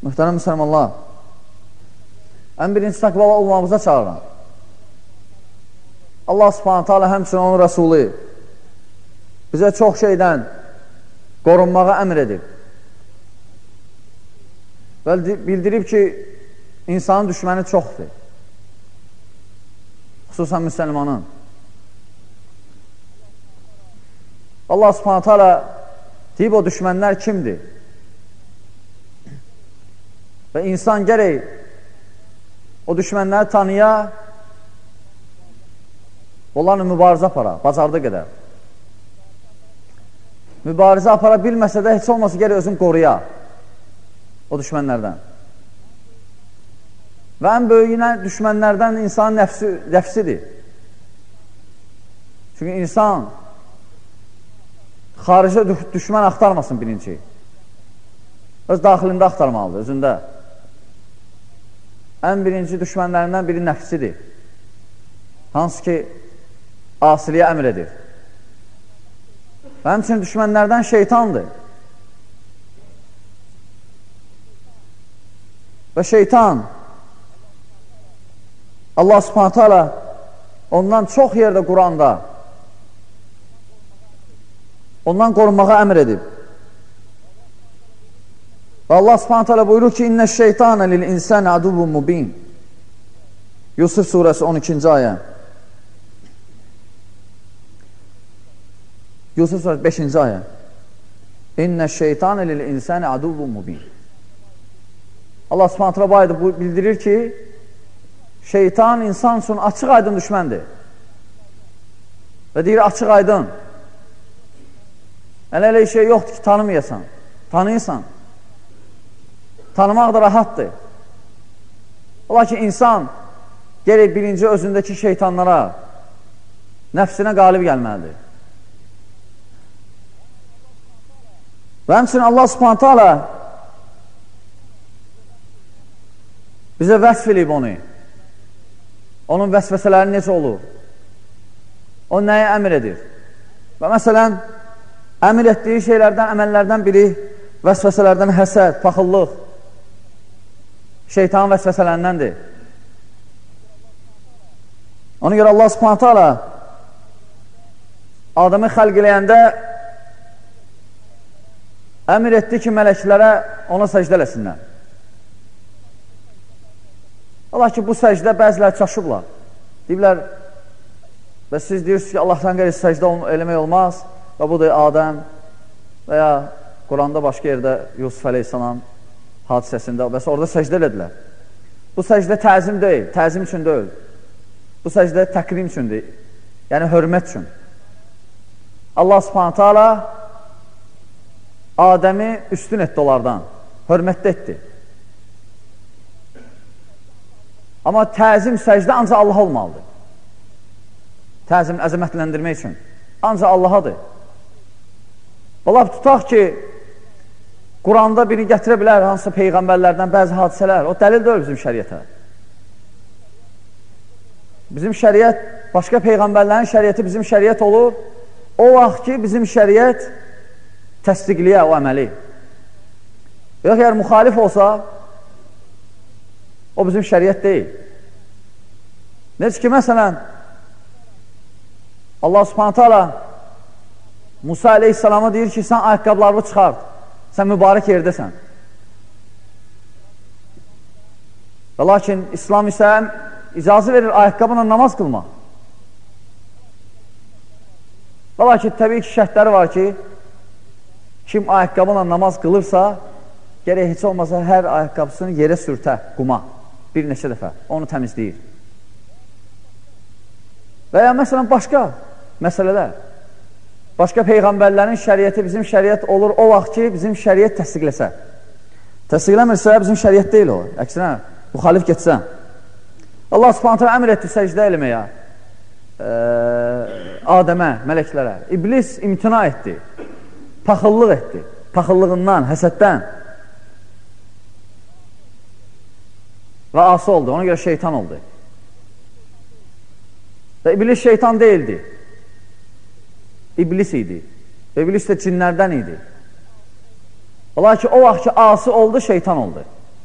Mühtərəm müsəlmanlar, ən birinci təqvalı olmamıza çağıran Allah subhanətə alə həmçinin onun rəsulü bizə çox şeydən qorunmağa əmr edib və bildirib ki, insanın düşməni çoxdur, xüsusən müsəlmanın. Allah subhanətə alə deyib o düşmənlər kimdir? Və insan gərək o düşmənləri tanıya, onlarla mübarizə apara, bacardığı qədər. Mübarizə apara bilməsə də heç olmasa gərək özünü qoruya o düşmənlərdən. Və ən böyük düşmənlərdən insanın nəfsidir. Çünki insan xaricə düşmən axtarmasın birinci. Öz daxilində axtarmalıdır, özündə. Ən birinci düşmənlərindən biri nəfsidir. Hansı ki, asiliyə əmr edir. Və həmçinin düşmənlərdən şeytandır. Və şeytan Allah subhanətə alə ondan çox yerdə Quranda ondan qorunmağa əmr edib. Və Allah subhanətə alə buyurur ki, İnnə şeytanə lil insəni aduvun mubin. Yusuf surəsi 12-ci ayə. Yusuf surəsi 5-ci ayə. İnnə şeytanə lil insəni aduvun mubin. Allah subhanətə alə bu ayda bildirir ki, şeytan insan üçün açıq aydın düşməndir. Və deyir, açıq aydın. Elə şey yoxdur ki, tanımayasan. Tanıyırsan. Tanımaq da rahatdır. Ola ki, insan gərək birinci özündəki şeytanlara, nəfsinə qalib gəlməlidir. Və həmçinin Allah subhanətə alə bizə vəsf edib onu. Onun vəsvəsələri necə olur? O nəyə əmr edir? Və məsələn, əmr etdiyi şeylərdən, əməllərdən biri vəsvəsələrdən həsəd, paxıllıq, şeytanın vəsvəsələndəndir. Ona görə Allah subhanətə alə adamı xəlq eləyəndə əmr etdi ki, mələklərə ona səcdə eləsinlər. Allah ki, bu səcdə bəzilər çaşıblar. Deyiblər, və siz deyirsiniz ki, Allahdan qeyri səcdə eləmək olmaz və bu da Adəm və ya Quranda başqa yerdə Yusuf əleyhissalam hadisəsində və orada səcdə elədilər. Bu səcdə təzim deyil, təzim üçün deyil. Bu səcdə təkrim üçündür, yəni hörmət üçün. Allah subhanətə alə Adəmi üstün etdi onlardan, hörmətdə etdi. Amma təzim səcdə ancaq Allah olmalıdır. Təzim əzəmətləndirmək üçün. Ancaq Allahadır. Valla tutaq ki, Quranda biri gətirə bilər hansısa peyğəmbərlərdən bəzi hadisələr. O dəlil deyil bizim şəriətə. Bizim şəriət, başqa peyğəmbərlərin şəriəti bizim şəriət olur. O vaxt ki, bizim şəriət təsdiqliyə o əməli. Yox, əgər müxalif olsa, o bizim şəriət deyil. Necə ki, məsələn, Allah subhanətə alə Musa əleyhissalama deyir ki, sən ayaqqablarını çıxart, sən mübarək yerdəsən. Və lakin İslam isə icazə verir ayaqqabına namaz qılma. Və lakin təbii ki, şərtləri var ki, kim ayaqqabına namaz qılırsa, gərək heç olmasa hər ayaqqabısını yerə sürtə, quma, bir neçə dəfə, onu təmizləyir. Və ya məsələn, başqa məsələlər, başqa peyğəmbərlərin şəriəti bizim şəriət olur o vaxt ki, bizim şəriət təsdiqləsə. Təsdiqləmirsə, bizim şəriət deyil o, əksinə, müxalif getsə. Allah subhanətə əmr etdi səcdə eləməyə, Adəmə, mələklərə. İblis imtina etdi, paxıllıq etdi, paxıllığından, həsəddən və ası oldu, ona görə şeytan oldu. Və İblis şeytan deyildi, İblis idi. İblis də cinlərdən idi. Ola ki, o vaxt ki, asi oldu, şeytan oldu.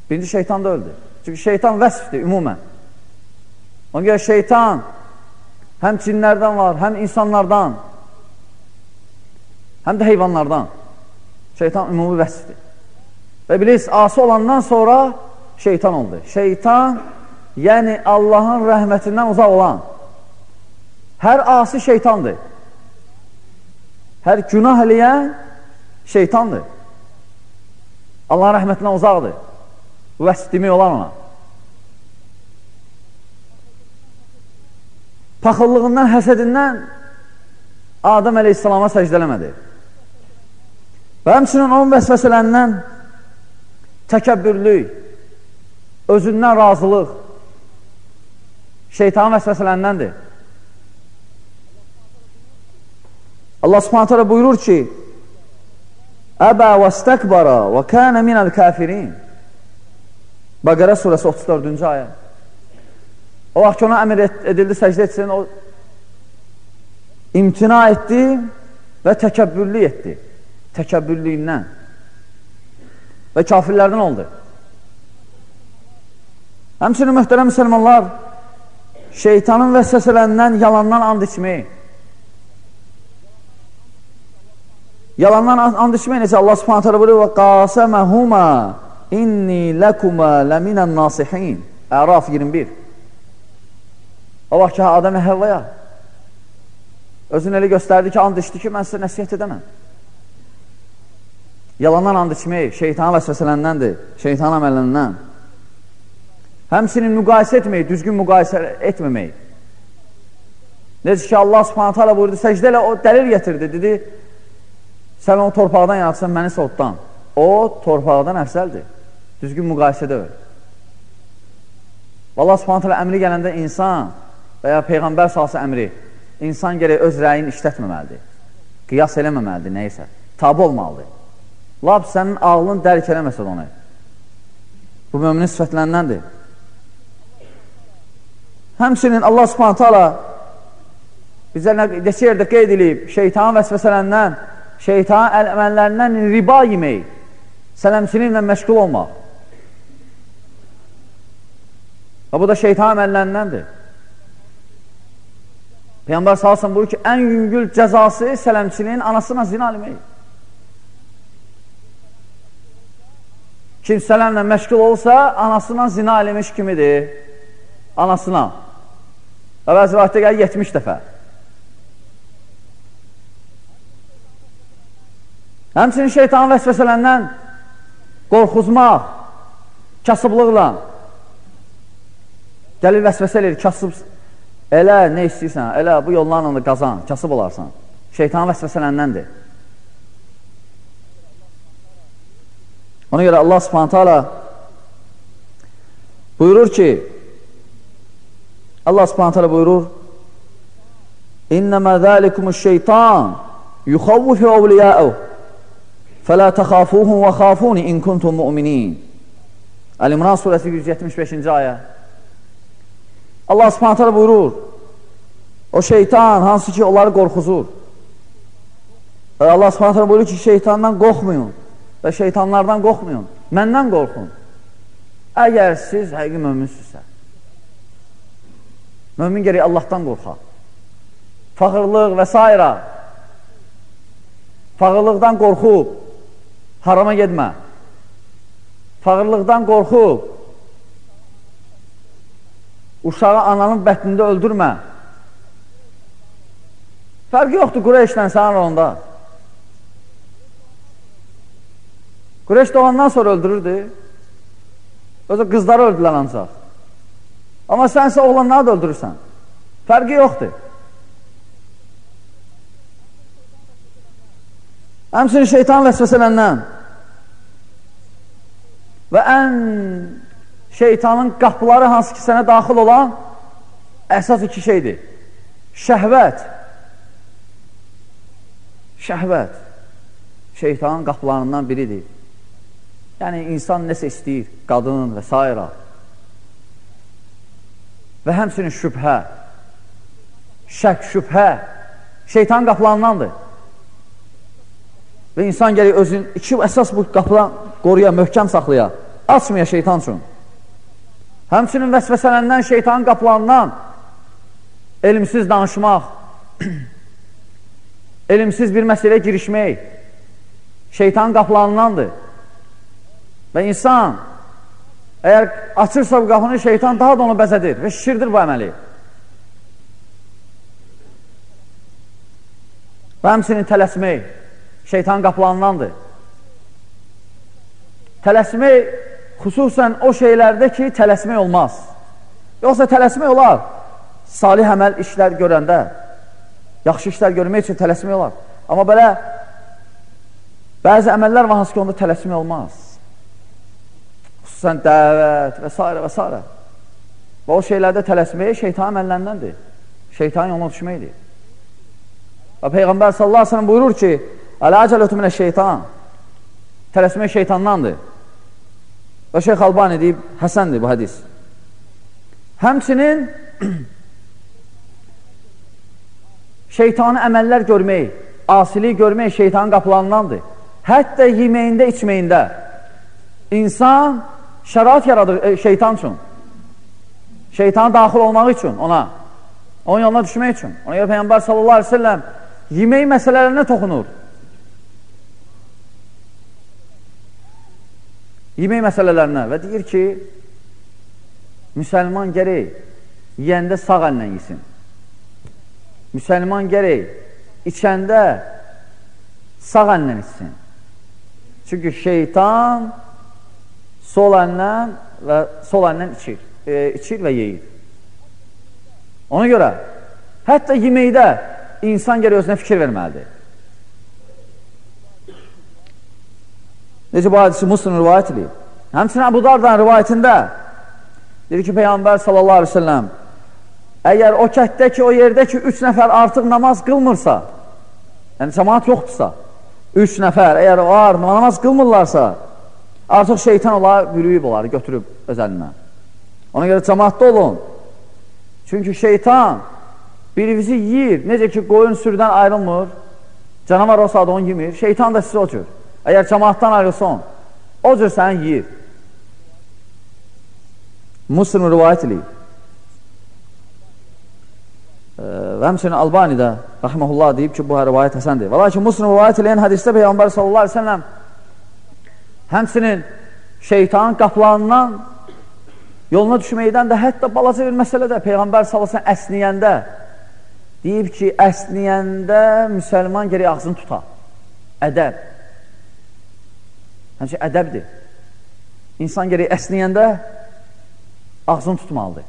Birinci, şeytan da öldü. Çünki şeytan vəsfdir ümumən. Ona görə şeytan həm cinlərdən var, həm insanlardan, həm də heyvanlardan. Şeytan ümumi vəsfdir. Və iblis asi olandan sonra şeytan oldu. Şeytan, yəni Allahın rəhmətindən uzaq olan. Hər asi şeytandır. Hər günah eləyən şeytandır. Allahın rəhmətindən uzaqdır. Bu vəsf demək olan ona. Paxıllığından, həsədindən Adəm əleyhissalama səcdə eləmədi. Və həmçinin onun vəsvəsələrindən təkəbbürlük, özündən razılıq şeytanın vəsvəsələndəndir. Allah subhanət hələ buyurur ki, Əbə və stəkbara və kənə minəl kafirin. Bəqərə surəsi 34-cü ayə. O vaxt ki, ona əmr edildi, səcdə etsin, o imtina etdi və təkəbbürlük etdi. Təkəbbürlüyündən və kafirlərdən oldu. Həmçinin möhtərəm müsəlmanlar, şeytanın vəsvəsələrindən yalandan and içməyi. Yalandan and içməyi necə? Allah subhanət hələ buyurur, və qasəməhuma inni ləkuma ləminən nasihin. Əraf 21. O vaxt ki, Adəm-i Həvvaya özünü elə göstərdi ki, and içdi ki, mən sizə nəsiyyət edəməm. Yalandan and içmək şeytanın vəsvəsələndəndir, şeytanın əməlindən. Həmçinin müqayisə etmək, düzgün müqayisə etməmək. Necə ki, Allah subhanət hələ buyurdu, səcdə ilə o dəlil getirdi, dedi, sən onu torpaqdan yaratsan, məni soğutdan. O, torpaqdan əfsəldir. Düzgün müqayisə deyil. Allah subhanət hələ əmri gələndə insan və ya Peyğəmbər salsı əmri, insan gərək öz rəyini işlətməməlidir. Qiyas eləməməlidir, neysə. Tabi olmalıdır. Lab sənin ağlın dərk eləməsə onu. Bu müminin sifətləndəndir. Həmçinin Allah subhanət hala bizə neçə yerdə qeyd edib, şeytanın vəsvəsələrindən, şeytanın əməllərindən riba yemək, sələmçiliklə məşğul olmaq. Və bu da şeytanın əməllərindəndir. Peyğəmbər salsın buyur ki, ən yüngül cəzası sələmçiliyin anasına zina eləmək. Kim sələmlə məşğul olsa, anasına zina eləmiş kimidir. Anasına. Və bəzi vaxtda gəlir 70 dəfə. Həmçinin şeytanın vəsvəsələrindən qorxuzmaq, kasıblıqla gəlir vəsvəsə eləyir, kasıb elə nə istəyirsən, elə bu yollarla da qazan, kasıb olarsan. Şeytanın vəsvəsələndəndir. Ona görə Allah subhanət hala buyurur ki, Allah subhanət hala buyurur, İnnəmə zəlikumuş şeytan yuxavvufi əvliyəəv fələ təxafuhum və xafuni in kuntum mu'minin. Əl-İmran surəsi 175-ci ayə. Allah subhanət hala buyurur, o şeytan hansı ki onları qorxuzur. Və Allah subhanət hala buyurur ki, şeytandan qorxmayın və şeytanlardan qorxmayın, məndən qorxun. Əgər siz həqiqi möminsizsə. Mömin gərək Allahdan qorxa. Fağırlıq və s. Fağırlıqdan qorxub, harama gedmə. Fağırlıqdan qorxub, uşağı ananın bətnində öldürmə. Fərqi yoxdur Qureyşlə sənin onda. Qureyş doğandan sonra öldürürdü. Özü qızları öldürlər ancaq. Amma sənsə oğlanları da öldürürsən. Fərqi yoxdur. Həmçinin şeytan vəsvəsələrindən və ən şeytanın qapıları hansı ki sənə daxil olan əsas iki şeydir. Şəhvət. Şəhvət. Şeytanın qapılarından biridir. Yəni, insan nəsə istəyir, qadın və s. Və həmçinin şübhə, şək, şübhə şeytanın qapılarındandır. Və insan gəlir özün iki əsas bu qapıdan qoruya, möhkəm saxlaya. açmaya şeytan üçün. Həmçinin vəsvəsələndən, şeytanın qapılarından elmsiz danışmaq, elmsiz bir məsələyə girişmək şeytanın qapılarındandır. Və insan əgər açırsa bu qapını, şeytan daha da onu bəzədir və şişirdir bu əməli. Və həmçinin tələsmək şeytanın qapılarındandır. Tələsmək xüsusən o şeylərdə ki, tələsmək olmaz. Yoxsa tələsmək olar. Salih əməl işlər görəndə, yaxşı işlər görmək üçün tələsmək olar. Amma belə bəzi əməllər var, hansı ki, onda tələsmək olmaz. Xüsusən dəvət və s. və s. Və o şeylərdə tələsmək şeytan əməllərindəndir. Şeytanın yoluna düşməkdir. Və Peyğəmbər sallallahu aleyhi ve sellem buyurur ki, Əl-əcələtü minə şeytan, tələsmək şeytandandır. Və Şeyx Albani deyib, həsəndir bu hədis. Həmçinin şeytanı əməllər görmək, asiliyi görmək şeytanın qapılarındandır. Hətta yeməyində, içməyində insan şərait yaradır şeytan üçün. Şeytana daxil olmaq üçün ona, onun yoluna düşmək üçün. Ona görə Peyğəmbər sallallahu aleyhi ve sellem yemək məsələlərinə toxunur. Yemək məsələlərinə və deyir ki, müsəlman gərək yiyəndə sağ əllə yesin. Müsəlman gərək içəndə sağ əllə içsin. Çünki şeytan sol əllə içir və yeyir. Ona görə hətta yeməkdə insan gərək özünə fikir verməlidir. Necə bu hadisi Müslim rivayət edir. Həmçinin Əbu Dardan rivayətində deyir ki, Peyğəmbər sallallahu aleyhi ve sellem əgər o kətdə ki, o yerdə ki, 3 nəfər artıq namaz qılmırsa, yəni cəmaat yoxdursa, 3 nəfər əgər var, namaz qılmırlarsa, artıq şeytan olar, bürüyüb olar, götürüb öz əlindən. Ona görə cəmaatda olun. Çünki şeytan birinizi yiyir. Necə ki, qoyun sürüdən ayrılmır, canavar o saat onu yemir, şeytan da sizi o cür. Əgər cəmaatdan ayrılsan, o cür səni yiyir. Müslim rivayət edir. Və həmçinin Albani də rəhməhullah deyib ki, bu rivayət həsəndir. Və lakin Müslim rivayət edən hədisdə Peyğəmbər sallallahu aleyhi ve sellem həmçinin şeytanın qapılarından yoluna düşməkdən də hətta balaca bir məsələdə Peyğəmbər sallallahu aleyhi ve sellem əsniyəndə deyib ki, əsniyəndə müsəlman gərək ağzını tuta. Ədəb. Həmçinin ədəbdir. İnsan gərək əsniyəndə ağzını tutmalıdır.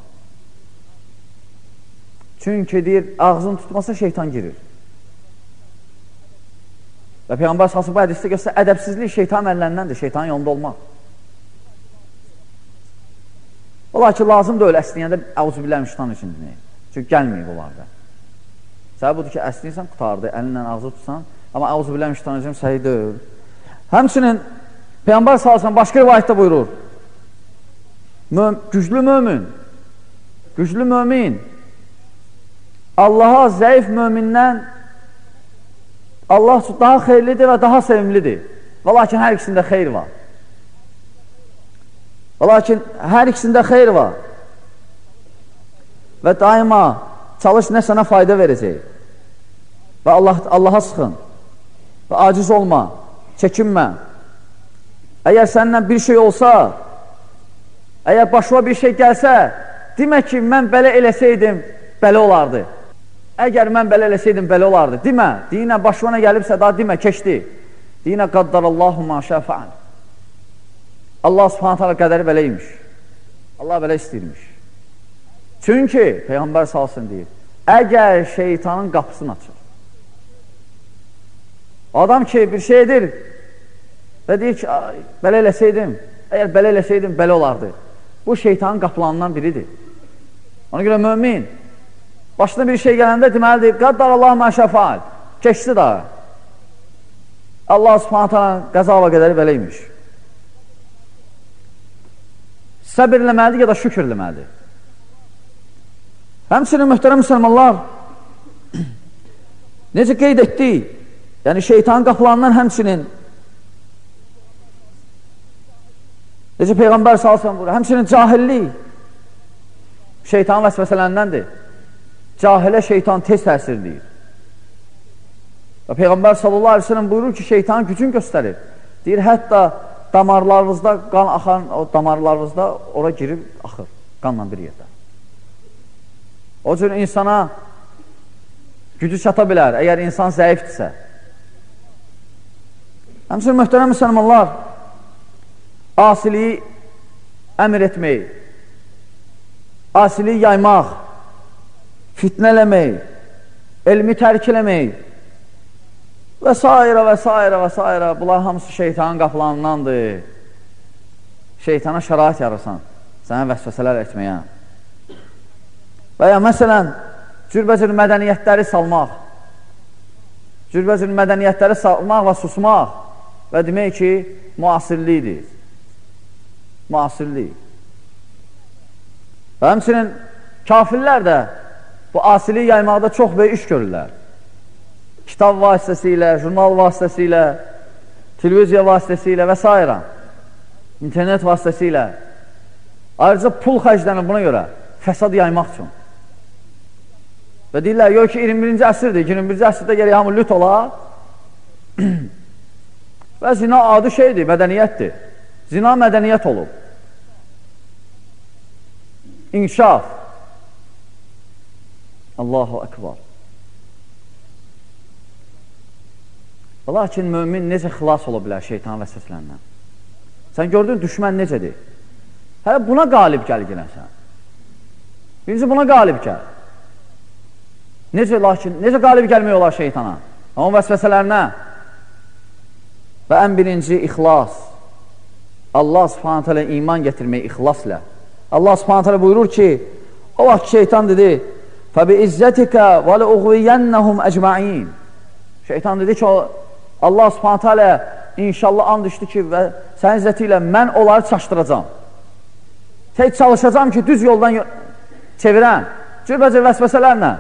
Çünki deyir, ağzını tutmasa şeytan girir. Və Peyğəmbər sallallahu bu hədisdə göstər, ədəbsizlik şeytan əllərindəndir, şeytanın yolunda olmaq. Ola ki, lazım da öyle əsniyəndə əuzübillah müştan üçün dinləyir. Çünki gəlməyib onlarda. Səbəb budur ki, əsniyirsən, qutardı, əlinlə ağzı tutsan, amma əuzübillah müştan üçün səhi deyil. Həmçinin Peyğəmbər sallallahu başqa rivayətdə buyurur, güclü mömin Allaha zəif mömindən Allah daha xeyirlidir və daha sevimlidir. Və lakin hər ikisində xeyr var. Və daima çalış nə sənə fayda verəcək. Və Allaha sıxın. Və aciz olma, çəkinmə. Əgər səndən bir şey olsa, əgər başıma bir şey gəlsə, demə ki, mən belə eləsəydim, belə olardı. Əgər mən belə eləsəydim, belə olardı. Demə, deyinə başıma nə gəlibsə, daha demə, keçdi. Deyinə, qaddarallahu ma şəfə'an. Allah subhanət hala qədəri beləymiş. Allah belə istəyirmiş. Çünki, Peyğəmbər salsın deyir, əgər şeytanın qapısını açır. Adam ki, bir şey edir və deyir ki, belə eləsəydim, əgər belə eləsəydim, belə olardı. Bu şeytanın qapılarından biridir. Ona görə mömin, başına bir şey gələndə deməlidir, qaddar Allah məşəfəal, keçdi daha. Allah subhanət hala qəza və qədəri beləymiş. Səbir eləməlidir ya da şükür eləməlidir. Həmçinin mühtərəm müsəlmanlar necə qeyd etdik, yəni şeytanın qapılarından həmçinin Necə Peyğəmbər salsan buyurur. Həmçinin cahillik şeytanın vəsvəsələndəndir. Cahilə şeytan tez təsirləyir. Və Peyğəmbər sallallahu aleyhi ve sellem buyurur ki, şeytanın gücün göstərir. Deyir, hətta damarlarınızda qan axan, o damarlarınızda ora girib axır, qanla bir yerdə. O cür insana gücü çata bilər, əgər insan zəifdirsə. Həmçinin möhtərəm müsəlmanlar, asiliyi əmr etmək, asiliyi yaymaq, fitnələmək, elmi tərk eləmək və s. və s. və s. Bunlar hamısı şeytanın qapılarındandır. Şeytana şərait yarırsan, sənə vəsvəsələr etməyə. Və ya məsələn, cürbəcür mədəniyyətləri salmaq, cürbəcür mədəniyyətləri salmaq və susmaq və demək ki, müasirlikdir. Müasirlik. Və həmçinin kafirlər də bu asiliyi yaymaqda çox böyük iş görürlər. Kitab vasitəsilə, jurnal vasitəsilə, televiziya vasitəsilə və s. internet vasitəsilə. Ayrıca pul xərclənir buna görə, fəsad yaymaq üçün. Və deyirlər, yox ki, 21-ci əsrdir, 21-ci əsrdə gərək hamı lüt ola və zina adı şeydir, mədəniyyətdir. Zina mədəniyyət olub. İnkişaf. Allahu Ekber. Lakin mümin necə xilas ola bilər şeytan vəsvəsələrindən? Sən gördün, düşmən necədir? Hələ buna qalib gəl girəsən. Birinci buna qalib gəl. Necə qalib gəlmək olar şeytana? Onun vəsvəsələrinə. Və ən birinci ixlas. Allah subhanətə alə iman getirmək ixlaslə. Allah subhanətə alə buyurur ki, o vaxt şeytan dedi, فَبِإِزَّتِكَ وَلَأُغْوِيَنَّهُمْ أَجْمَعِينَ. Şeytan dedi ki, Allah subhanətə alə inşallah and düşdü ki, və sənin izzəti ilə mən onları çaşdıracam. Tək çalışacam ki, düz yoldan çevirən, cürbəcə vəsvəsələrlə.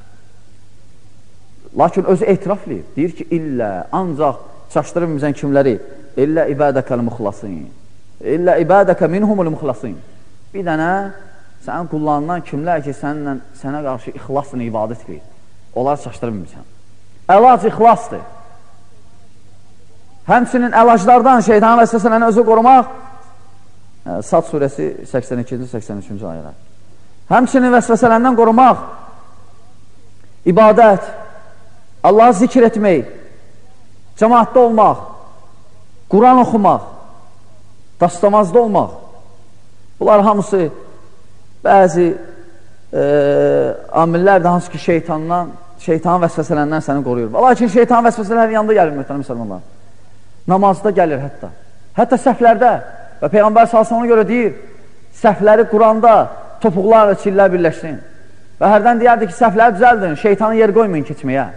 Lakin özü etiraflayır. Deyir ki, illə, ancaq çaşdırır bizən kimləri? İllə ibadəkəl müxlasın. İllə ibadəkə minhumul müxlasın. Bir dənə sənin qullarından kimlər ki, sənə qarşı ixlasla ibadət edir. Onları çaşdırır bizən. Əlac ixlasdır. Həmçinin əlaclardan şeytanın vəsvəsələrini özü qorumaq. Sad surəsi 82-83-cü ayələr. Həmçinin vəsvəsələrindən qorumaq, ibadət, Allahı zikr etmək, cəmaatda olmaq, Quran oxumaq, dastamazda olmaq. Bunlar hamısı bəzi amillərdir, hansı ki şeytanın vəsvəsələrindən səni qoruyur. Lakin şeytanın vəsvəsələri yanında gəlir, möhtərəm müsəlmanlar. Namazda gəlir hətta. Hətta səhvlərdə. Və Peyğəmbər sallallahu ona görə deyir, səhvləri Quranda topuqlarla çillər birləşsin. Və hərdən deyərdi ki, səhvləri düzəldin, şeytanı yer qoymayın keçməyə.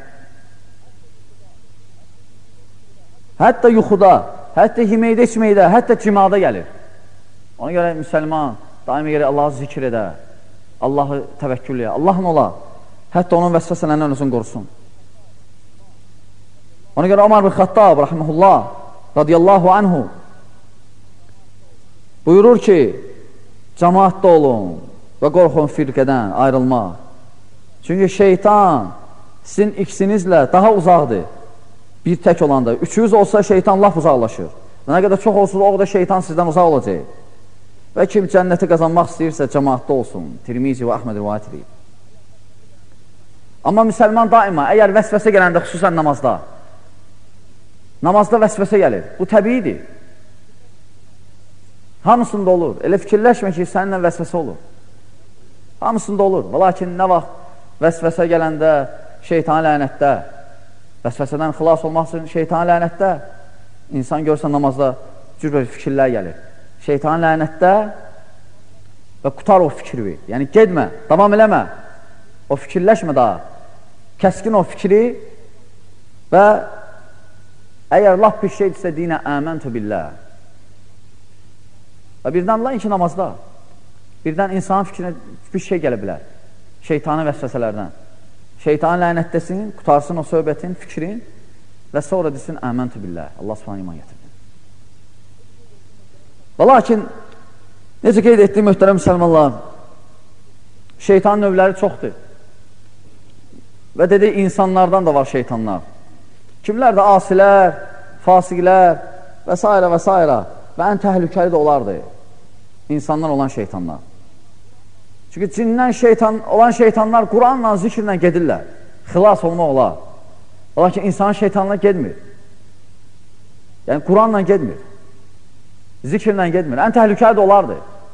Hətta yuxuda, hətta yeməkdə, içməkdə, hətta cimada gəlir. Ona görə müsəlman daimi gəlir Allahı zikr edə, Allahı təvəkkül edə, Allahın ola, hətta onun vəsvəsələrindən özünü qorusun. Ona görə Ömər bin Xattab, rahiməhullah, radiyallahu anhu, buyurur ki, cəmaatda olun və qorxun firqədən ayrılmaq. Çünki şeytan sizin ikisinizlə daha uzaqdır. Bir tək olanda. Üçünüz olsa şeytan laf uzaqlaşır. Nə qədər çox olsun, o qədər şeytan sizdən uzaq olacaq. Və kim cənnəti qazanmaq istəyirsə, cəmaatda olsun. Tirmizi və Əhməd rivayət edib. Amma müsəlman daima, əgər vəsvəsə gələndə, xüsusən namazda vəsvəsə gəlir. Bu təbiidir. Hamısında olur. Elə fikirləşmə ki, səninlə vəsvəsə olur. Hamısında olur. Lakin nə vaxt vəsvəsə gələndə, şeytan lənətdə, vəsvəsədən xilas olmaq üçün şeytan lənətdə, insan görsən namazda cürbə fikirlər gəlir. Şeytan lənətdə və qutar o fikri. Yəni, gedmə, davam eləmə. O fikirləşmə daha. Kəskin o fikri və əgər laf bir şeydirsə, dinə əməntü billah. Və birdən lakin ki, namazda birdən insanın fikrinə bir şey gələ bilər. Şeytanın vəsvəsələrdən. Şeytanın lənətdəsin, qutarsın o söhbətin, fikrin və sonra desin əməntü billah. Allah subhanə iman gətirdi. Və lakin, necə qeyd etdiyim möhtərəm müsəlmanlar, şeytanın növləri çoxdur. Və dedik, insanlardan da var şeytanlar. Kimlər də asilər, fasiqlər və s. və s. Və ən təhlükəli də olardı insandan olan şeytanlar. Çünki cindən olan şeytanlar Quranla, zikirlə gedirlər. Xilas olmaq olar. Lakin insanın şeytanına gedmir. Yəni, Quranla gedmir. Zikirlə gedmir. Ən təhlükəli də olardı.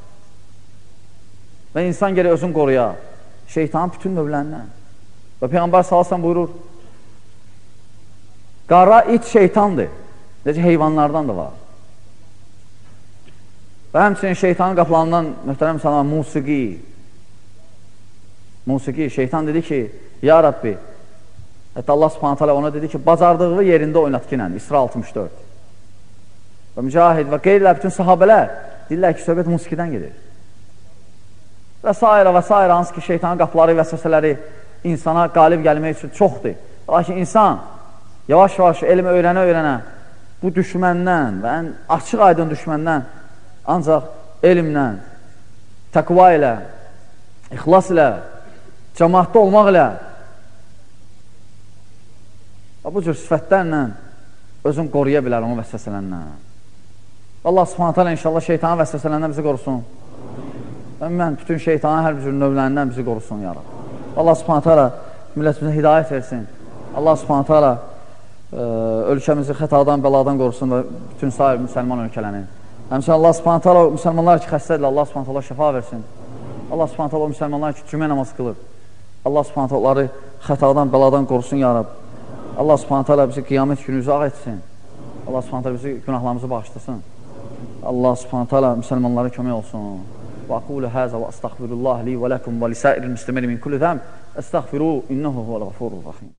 Və insan gərək özünü qoruya. Şeytanın bütün növlərindən. Və Peyğəmbər sallallahu buyurur, qara it şeytandır. Necə heyvanlardan da var. Və həmçinin şeytanın qapılarından, möhtərəm müsəlman, musiqi. Şeytan dedi ki, ya Rabbi, hətta Allah subhanət hələ ona dedi ki, bacardığı yerində oynat ki, İsra 64. Və mücahid və qeyrilər, bütün sahabələr deyirlər ki, söhbət musiqidən gedir. Və s. hansı ki, şeytanın qapıları və səsələri insana qalib gəlmək üçün çoxdur. Lakin insan yavaş-yavaş elmi öyrənə-öyrənə bu düşməndən və ən açıq aydın düşməndən ancaq elmlə, təqva ilə, ixlas ilə, cəmaatda olmaq ilə və bu cür sifətlərlə özün qoruya bilər onun vəsvəsələrindən. Allah subhanət hələ inşallah şeytanın vəsvəsələrindən bizi qorusun. Və mən bütün şeytanın hər bir cür növlərindən bizi qorusun, ya Rab. Allah subhanət hələ millətimizə hidayət versin. Allah subhanət hələ ölkəmizi xətadan, bəladan qorusun və bütün sair müsəlman ölkələrini. Həmçinin Allah subhanət hələ müsəlmanlar ki, xəstədirlər, Allah subhanət hələ şəfa versin. Allah subhanət hələ müsəlmanlar ki, cümə namaz qılır. Allah subhanət hələləri xətadan, bəladan qorusun, ya Rab. Allah subhanət hələ bizi qiyamət günü uzaq etsin. Allah subhanət hələ bizi günahlarımızı bağışlasın. Allah subhanət hələ müsəlmanlara kömək olsun. Və aqulu həzə və əstəğfirullah li və ləkum və lisəiril müslimin min kulli zəm əstəğfiru innəhu huvəl-ğafurur-rahim.